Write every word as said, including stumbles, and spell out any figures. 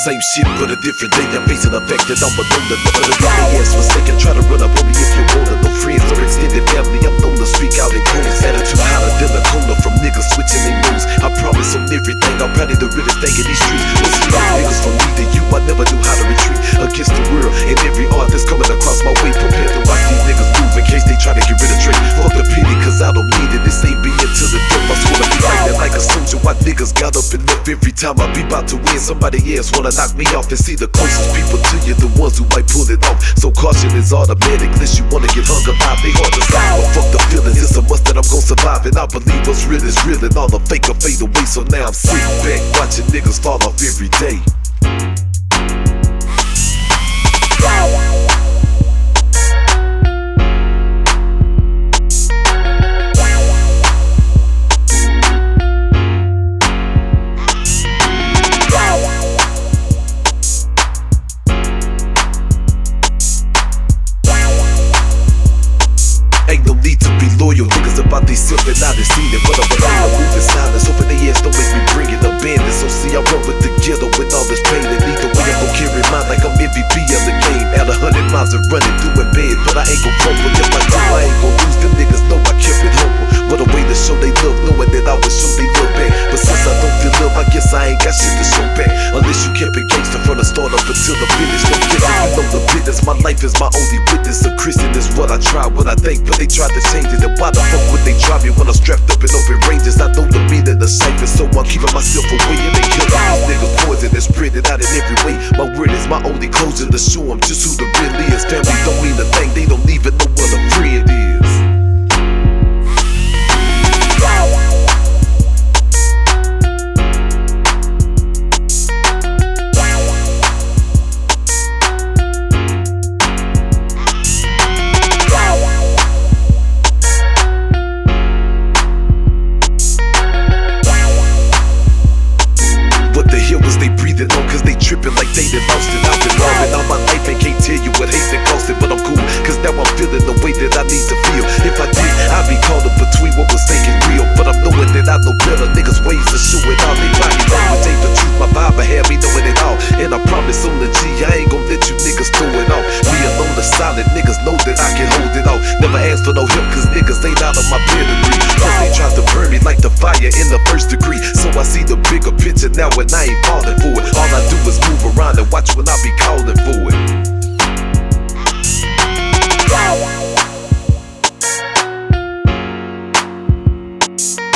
same shit, but a different day. I'm facing the fact that I'm alone. Never to get their ass mistaken. Try to run up on me if you want it. No friends or extended family. I'm known to speak out in codes. Attitude hotter than a corner from niggas switching their moves. I promise on everything. I'm probably the realest thing in these streets. Most of y'all niggas from me to you, I never knew how to retreat against the world and every art that's coming across my way. Prepared to watch these niggas move in case they try to get rid of Trey. Fuck the pity, cause I don't need it. This ain't being to the death. I swear to be fighting like a soldier. Why niggas got up and left every time I be about to win? Somebody else wanna knock me off and see the closest people to you, the ones who might pull it off. So caution is automatic, unless you wanna get hung alive. They hard to stop, but fuck the feelings. It's a must that I'm gon' survive, and I believe what's real is real, and all the fake will fade away. So now I'm sitting back, watching niggas fall off every day. Ain't no need to be loyal, niggas about they self and I done seen it. But I'm alone, I'm moving silence, hoping they ass don't make me bring it abandoned. So see, I run with the ghetto with all this pain, and either way I'm gon' carry mine like I'm M V P of the game. At a hundred miles and running through it bad, but I ain't gon' crumble. If I do, I ain't gon' lose. Them niggas know I kept it humble. What a way to show they love, knowing that I would show they love back. But since I don't feel love, I guess I ain't got shit to show back. Unless you kept it gangster from the start up until the finish. Don't get it, you know the business. My life is my only witness. A Christian is what I try, what I think, but they tried to change it. And why the fuck would they try me when I'm strapped up in open ranges? I know the meaning of cypher, so I'm keeping myself away. And they kill these niggas poison and spread it out in every way. My word is my only closure to show them just who the real is. Family don't mean a thing, they don't even know what a friend is. They breathing on cause they tripping like they done lost it. I've been robbing all my life and can't tell you what hate been costing. But I'm cool cause now I'm feeling the way that I need to feel. If I did, I'd be caught up between what was fake and real. But I'm knowing that I know better. Niggas ways to show it all. They body language ain't the truth. My vibe I have me knowing it all. And I promise on the G, I ain't gon' let you niggas throw it off. Me alone the solid niggas know that I can hold it off. Never ask for no help cause niggas ain't out of my pedigree. Plus they tried to burn me like the fire in the first degree. So I see the bigger picture now and I ain't falling for it. All I do is move around and watch when I be calling for it.